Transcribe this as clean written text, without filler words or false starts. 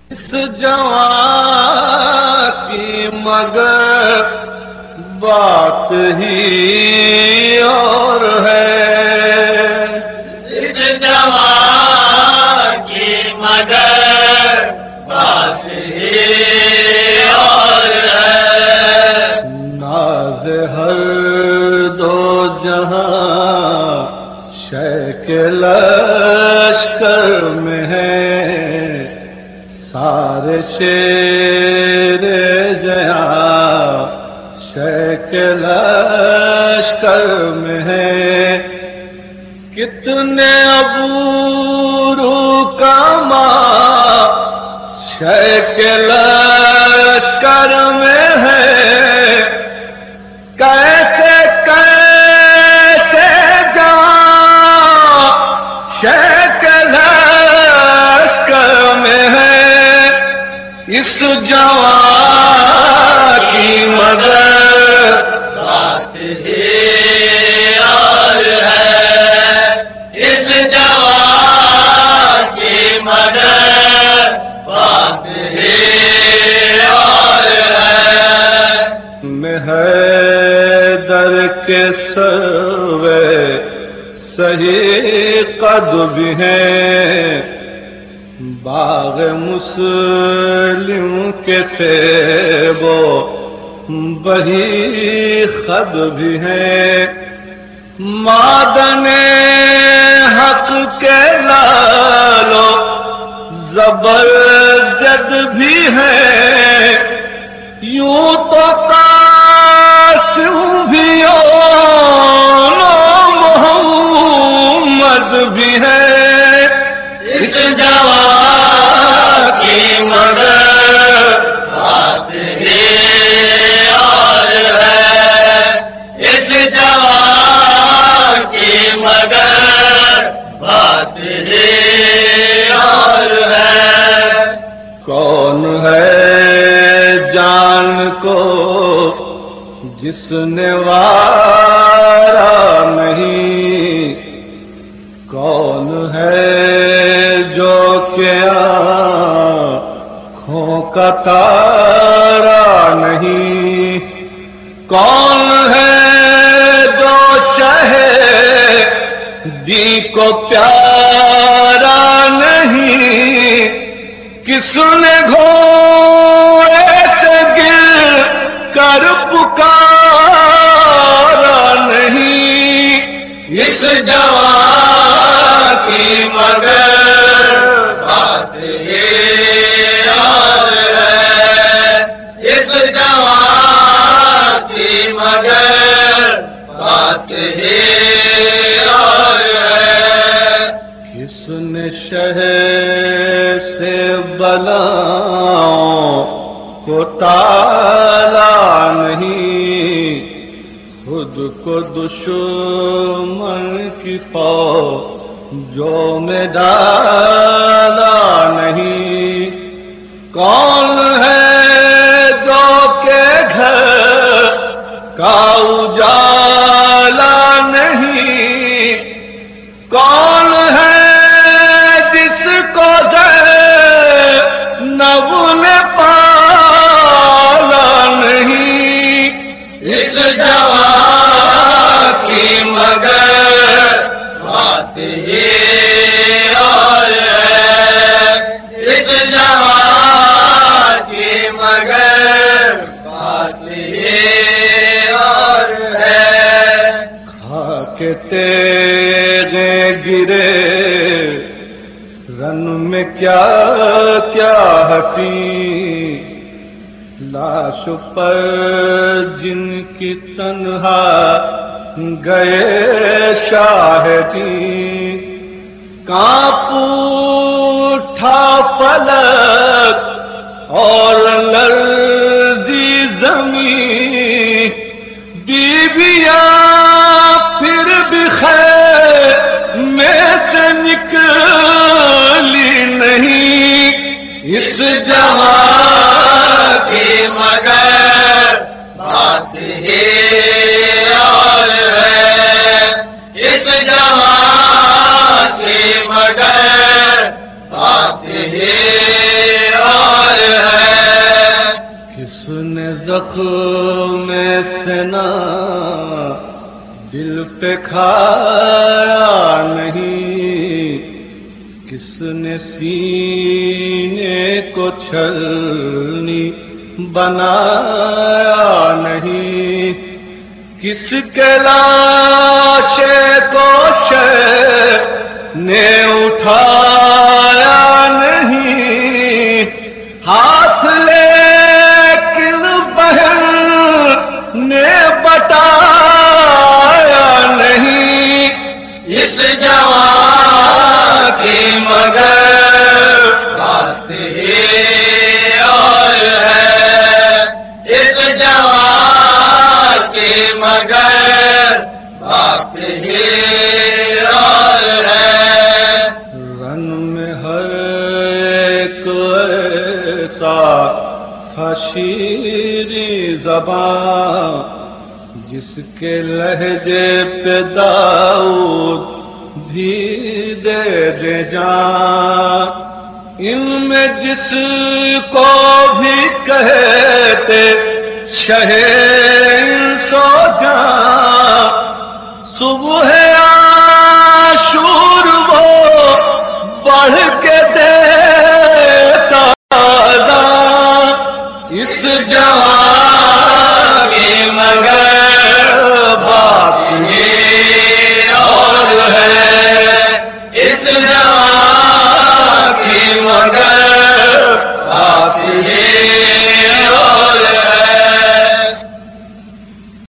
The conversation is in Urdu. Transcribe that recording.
اس جوان کی مگر بات ہی اور ہے، اس جوان کی مگر بات ہی اور ہے، ناز ہر دو جہاں شے کے لشکر میں ہے، سارے شیر جہاں شے کے لشکر میں ہے، کتنے ابورو کا ماں شے کے لشکر میں ہے، کیسے کیسے جان شے کے لشکر میں ہے، اس جوان کی مگر بات ہی اور ہے، اس جوان کی مگر بات ہی اور ہے، میں ہے در کے سروے صحیح قد بھی ہیں، باغ مسلم کے سیب و بہی خد بھی ہیں، معدن حق کے لالو زبرجد بھی ہیں، یوں تو قاسم بھی اور محمد بھی ہے، اس جوان کی مگر بات ہی اور ہے، اس جوان کی مگر بات ہی اور ہے، کون ہے جان کو جس نے وارا نہیں، کون ہے جو کہ آنکھوں کا تارا نہیں، کون ہے جو شہ دی کو پیارا نہیں، کس نے گھوڑے سے گر کر پکارا نہیں، اس جوان کی مگر بات ہی اور ہے، اس جوان کی مگر بات ہی اور ہے، کس نے شہر سے بلاؤں کو ٹالا نہیں، خود کو دشمن کی جو میں ڈالا نہیں، کون ہے جو کہ گھر کا اجالا نہیں، کون ہے جس کو نب نے پالا نہیں، اس جوان کی مگر بات ہی اور ہے، اس جوان کی مگر بات ہی اور ہے، کھا کے تیغیں گرے رن میں کیا کیا ہنسی، لاش پر جن کی تنہا گئے شاہدی، کانپ اٹھا فلک اور لرزی زمین، بیویاں پھر بھی خیر میں سے نکلی نہیں، اس جوان کی مگر بات ہی اور ہے، اس جوان کی مگر بات ہی اور زخم سنا دل پہ کھایا نہیں، کس نے سینے کو چھلنی بنایا نہیں، کس کے لاشے کو شے نے اٹھایا نہیں، ہاتھ لیکن بہن نے بٹایا نہیں، اس جوان کی مگر بات ہی اور ہے، اس جوان کی مگر بات ہی اور ہے، رن میں ہر ایک ایسا تھا شیریں زبان، جس کے لہجے پہ داؤد بھی دے دے جان، ان میں جس کو بھی کہتے شہ انس و جان،